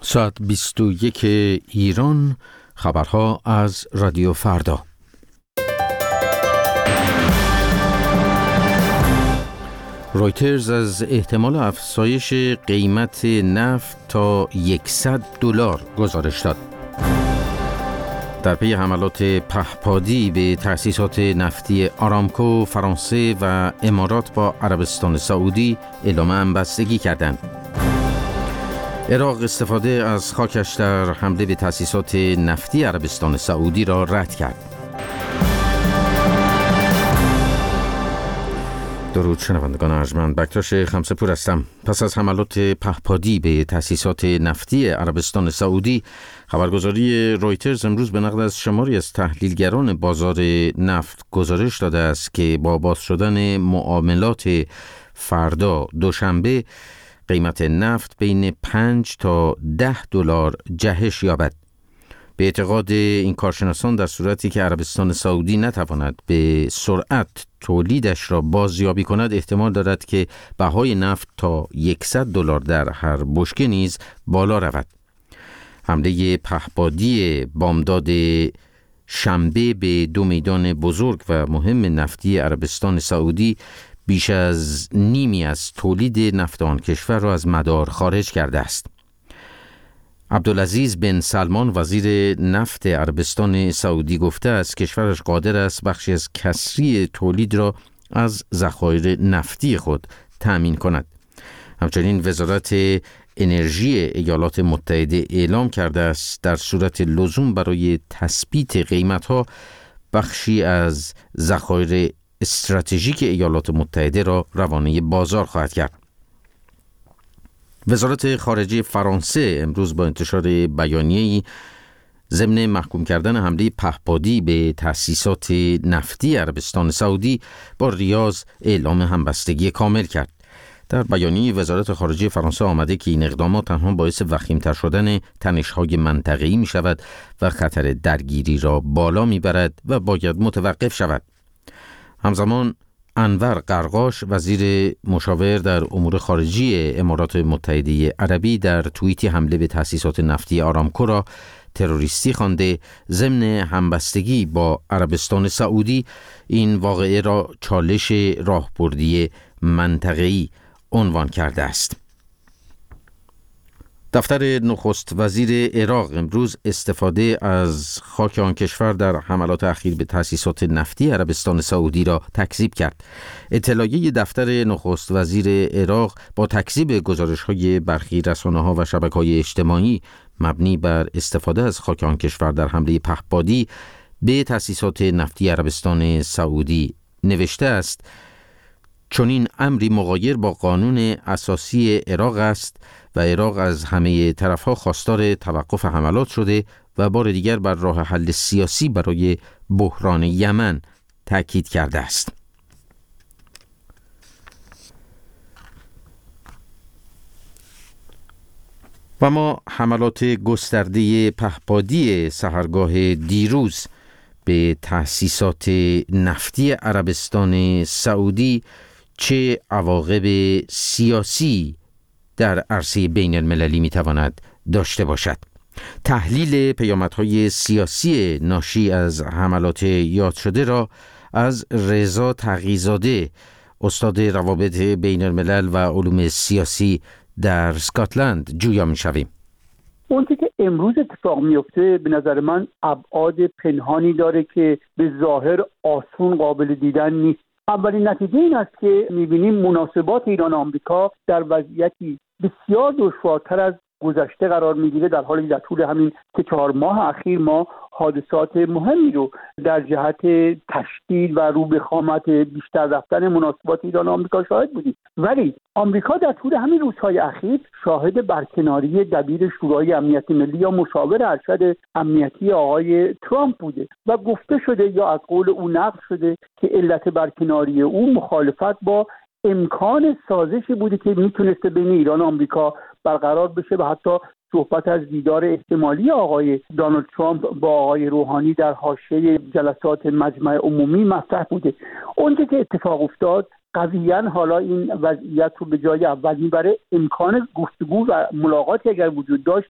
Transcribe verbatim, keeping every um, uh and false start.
ساعت بیست و یک ایران، خبرها از رادیو فردا. رویترز از احتمال افزایش قیمت نفت تا صد دلار گزارش داد. در پی حملات پهپادی به تأسیسات نفتی آرامکو، فرانسه و امارات با عربستان سعودی اعلام همبستگی کردند. عراق استفاده از خاکش در حمله به تأسیسات نفتی عربستان سعودی را رد کرد. درود شنوندگان ارجمند، بکتاش خمسه‌پور هستم. پس از حملات پهپادی به تأسیسات نفتی عربستان سعودی، خبرگزاری رویترز امروز به نقل از شماری از تحلیلگران بازار نفت گزارش داده است که با باز شدن معاملات فردا دوشنبه قیمت نفت بین پنج تا ده دلار جهش یابد. به اعتقاد این کارشناسان، در صورتی که عربستان سعودی نتواند به سرعت تولیدش را بازیابی کند، احتمال دارد که بهای نفت تا صد دلار در هر بشکه نیز بالا رود. حمله پهپادی بامداد شنبه به دو میدان بزرگ و مهم نفتی عربستان سعودی بیش از نیمی از تولید نفت آن کشور را از مدار خارج کرده است. عبدالعزیز بن سلمان، وزیر نفت عربستان سعودی، گفته است کشورش قادر است بخشی از کسری تولید را از ذخایر نفتی خود تأمین کند. همچنین وزارت انرژی ایالات متحده اعلام کرده است در صورت لزوم برای تثبیت قیمت‌ها بخشی از ذخایر استراتژیک ایالات متحده را روانه بازار خواهد کرد. وزارت خارجه فرانسه امروز با انتشار بیانیه‌ای ضمن محکوم کردن حمله پهپادی به تأسیسات نفتی عربستان سعودی با ریاض اعلام همبستگی کامل کرد. در بیانیه وزارت خارجه فرانسه آمده که این اقدامات تنها باعث وخیم‌تر شدن تنش‌های منطقه‌ای می‌شود و خطر درگیری را بالا می‌برد و باید متوقف شود. همزمان انور قرقاش، وزیر مشاور در امور خارجی امارات متحده عربی، در توییتی حمله به تأسیسات نفتی آرامکو را تروریستی خوانده، ضمن همبستگی با عربستان سعودی این واقعه را چالش راهبردی منطقه‌ای عنوان کرده است. دفتر نخست وزیر عراق امروز استفاده از خاک آن کشور در حملات اخیر به تأسیسات نفتی عربستان سعودی را تکذیب کرد. اطلاعیه دفتر نخست وزیر عراق با تکذیب گزارش‌های برخی رسانه‌ها و شبکه‌های اجتماعی مبنی بر استفاده از خاک آن کشور در حمله پهپادی به تأسیسات نفتی عربستان سعودی نوشته است: چون این امری مغایر با قانون اساسی عراق است و عراق از همه طرف‌ها خواستار توقف حملات شده و بار دیگر بر راه حل سیاسی برای بحران یمن تأکید کرده است. و ما حملات گسترده پهپادی سحرگاه دیروز به تأسیسات نفتی عربستان سعودی چه عواقب سیاسی در عرصه بین المللی می تواند داشته باشد. تحلیل پیامدهای سیاسی ناشی از حملات یاد شده را از رضا تقی‌زاده، استاد روابط بین الملل و علوم سیاسی در اسکاتلند، جویا می شویم. اون که امروز اتفاق میفته به نظر من ابعاد پنهانی داره که به ظاهر آسون قابل دیدن نیست. اولین نتیجه این است که می‌بینیم مناسبات ایران و آمریکا در وضعیتی بسیار دشوارتر از گذشته قرار می‌گیره، در حالی که در طول همین سه چهار ماه اخیر ما حادثات مهمی رو در جهت تشدید و رو به خامت بیشتر رفتن مناسبات ایران و آمریکا شاهد بودیم. ولی آمریکا در طول همین روزهای اخیر شاهد برکناری دبیر شورای امنیت ملی یا مشاور ارشد امنیتی آقای ترامپ بوده و گفته شده یا از قول او نقل شده که علت برکناری او مخالفت با امکان سازشی بوده که میتونسته بین ایران و آمریکا برقرار بشه و حتی صحبت از دیدار احتمالی آقای دونالد ترامپ با آقای روحانی در حاشیه جلسات مجمع عمومی مطرح بوده. اونجا که اتفاق افتاد قضیاً حالا این وضعیت رو به جای اول میبره. امکان گفتگو و ملاقاتی اگر وجود داشت